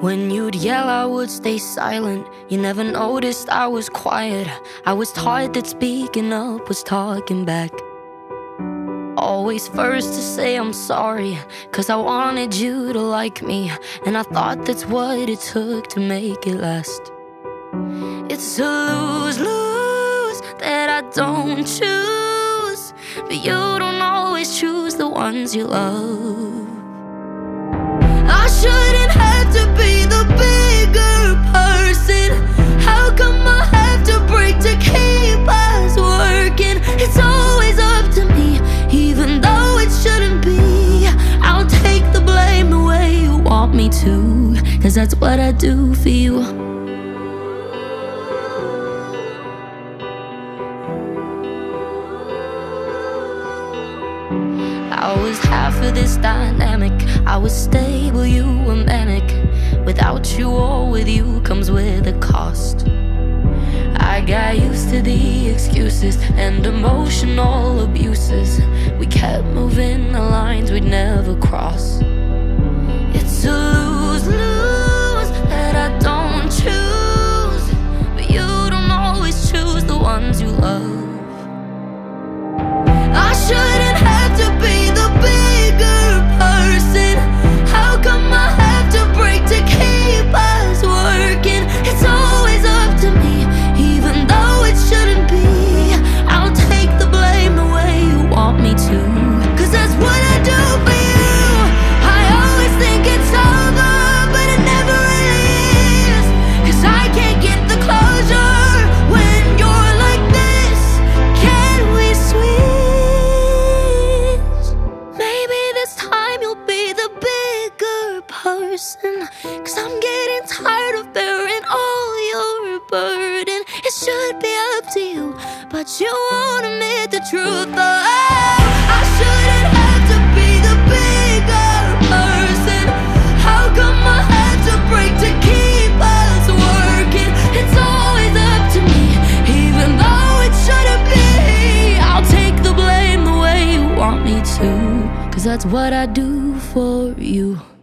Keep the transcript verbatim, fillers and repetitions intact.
When you'd yell, I would stay silent. You never noticed I was quiet. I was taught that speaking up was talking back. Always first to say I'm sorry, cause I wanted you to like me, and I thought that's what it took to make it last. It's a lose-lose that I don't choose, but you don't always choose the ones you love. I shouldn't have to be the bigger person. How come I have to break to keep us working? It's always up to me, even though it shouldn't be. I'll take the blame the way you want me to, cause that's what I do for you. I was half of this dynamic. I was stable, you were manic. Without you or with you comes with a cost. I got used to the excuses and emotional abuses. We kept moving the lines we'd never cross. It's a lose-lose that I don't choose, but you don't always choose the ones you love. I shouldn't have to be the bigger person. How come I have to break to keep us working? It's always up to me, even though it shouldn't be. I'll take the blame the way you want me to, cause that's what I do for you. I always think it's over, but it never really is, cause I can't get the closure when you're like this. Can we switch? Maybe this time you'll be the bigger person, cause I'm getting tired of bearing all your burden. It should be up to you, but you won't admit the truth. Oh, I shouldn't have to be the bigger person. How come I had to break to keep us working? It's always up to me, even though it shouldn't be. I'll take the blame the way you want me to, cause that's what I do for you.